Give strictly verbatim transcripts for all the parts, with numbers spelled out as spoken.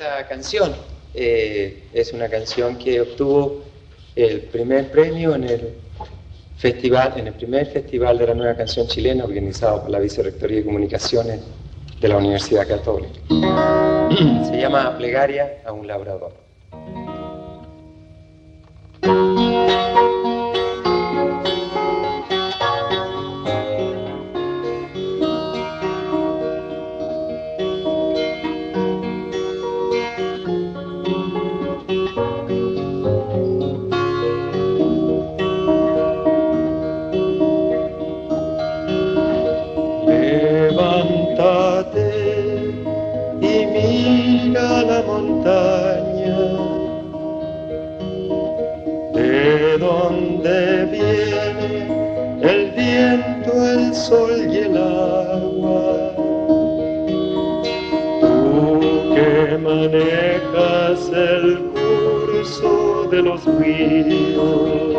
esta canción. Eh, es una canción que obtuvo el primer premio en el festival, en el primer festival de la nueva canción chilena organizado por la Vicerrectoría de Comunicaciones de la Universidad Católica. Se llama Plegaria a un labrador. Levántate y mira la montaña, de donde viene el viento, el sol y el agua. Tú que manejas el curso de los ríos,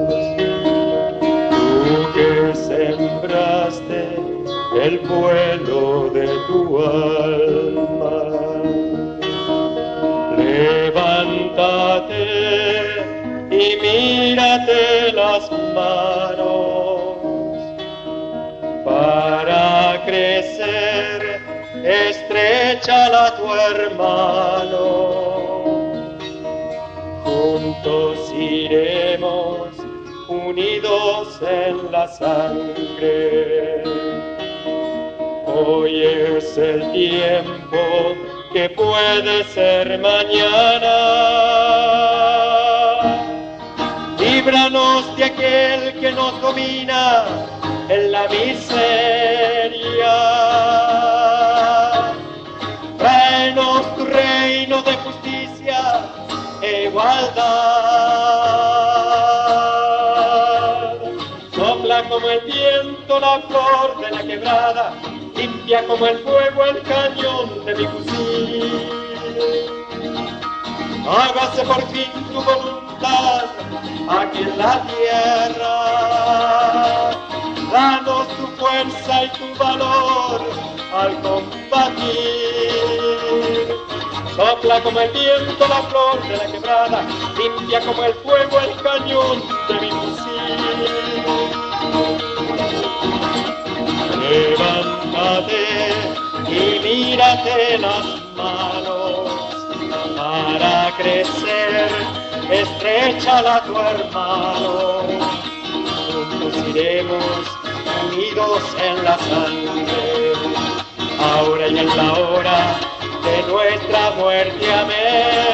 tú que sembraste el vuelo de tu alma, levántate y mírate las manos. Para crecer, estréchala a tu hermano. Juntos iremos unidos en la sangre. Hoy es el tiempo que puede ser mañana. Líbranos de aquel que nos domina en la miseria. Tráenos tu reino de justicia e igualdad. Sopla como el viento la flor de la quebrada, limpia como el fuego el cañón de mi fusil. Hágase por fin tu voluntad aquí en la tierra. Danos tu fuerza y tu valor al combatir. Sopla como el viento la flor de la quebrada, limpia como el fuego el cañón de mi fusil. Levántate y mírate las manos. Para crecer, estréchala a tu hermano. Juntos iremos unidos en la sangre, ahora y en la hora de nuestra muerte. Amén.